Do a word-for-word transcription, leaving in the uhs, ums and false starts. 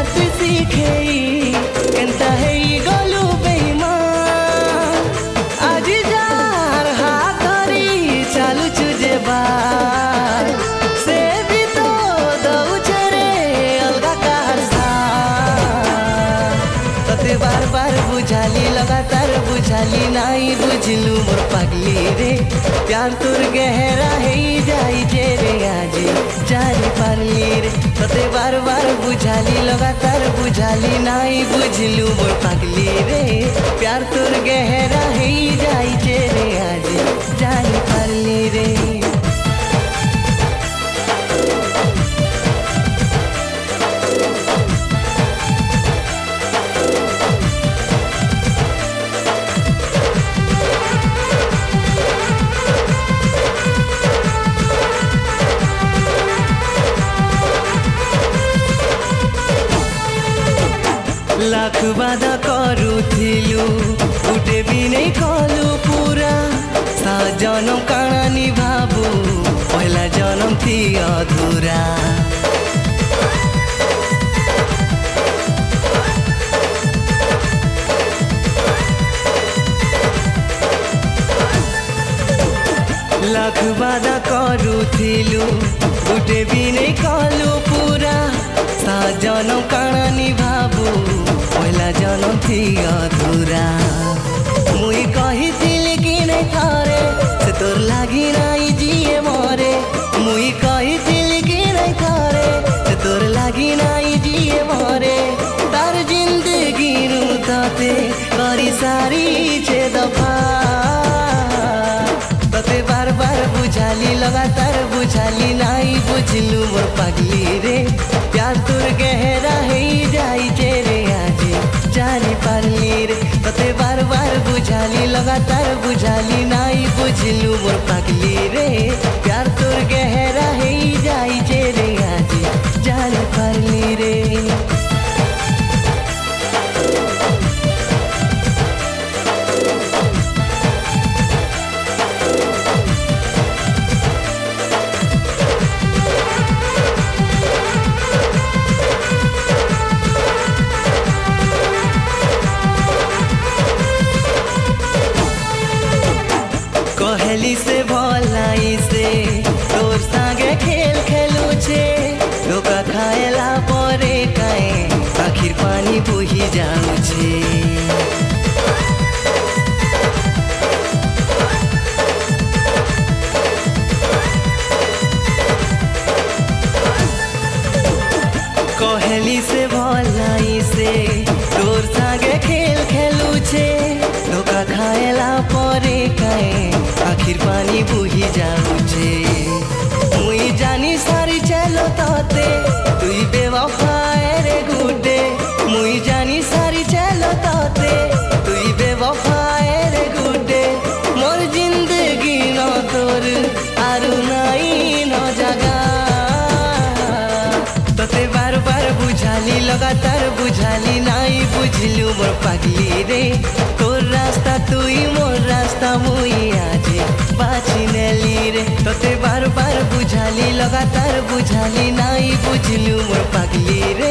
बात सीखे केनता है गलू बेईमान आज जार हाथ धरी चालू चुजे बार से भी तो दौचे रे अलगा कार तते बार बार बुझाली लगातार बुझाली नाई बुझलू मोर पागली रे प्यार तोर गहरा है जाई जे रे आज जारी पारली रे तते बार बार बुझाली लगातार बुझाली नाई बुझलू मोर पागली रे प्यार तोर गहरा है जाई जे रे आज जारी पारली रे लाख बाधा करूथिलु गुटे भी नहीं कलु पूरा सा जनम काना निभाबू पहला जनम थी अधूरा लाख बाधा करूथिलु गुटे भी नहीं कलु पूरा सा जनम काना निभाबू पहला जनम थी अधूरा मुई कही कि नहीं थारे से तोर लागी नाई जिए मरे मुई कही कि नहीं थारे से तोर लागी नाई जिए मरे तार जिंदगी नु तते करी सारी छे दफा तते बार बार बुझाली लगातार बुझाली नाई बुझलू मोर पागली रे प्यार तोर गहरा है जाई जे रे आज जानी पारली रे तते बार बार बुझाली लगातार बुझाली नाई बुझलू मोर पागली रे प्यार तोर गहरा है जाई जे रे आज जानी पारली रे कहली से भलाई से तोर संगे खेल खेलू छे धोखा खाएला परे काए आखिर पानी बोही जाऊ छे कहली से भलाई से तोर संगे खेल खेलू छे धोखा खाएला परे काए आखिर पानी बुही जाऊ छे मुई जानी सारी चलो ताते तुई बेवफाए रे गुडे मुई जानी सारी चलो ताते तुई बेवफाए रे गुडे मोर जिंदगी न तोर आरु नाई न जगा तते बार बार बुझाली लगातार बुझाली नाई बुझलू मोर पागली रे तोर रास्ता तुई मोर रास्ता मुई आज बाची नेली रे तते बार बार बुझाली लगातार बुझाली नाई बुझलू मोर पागली रे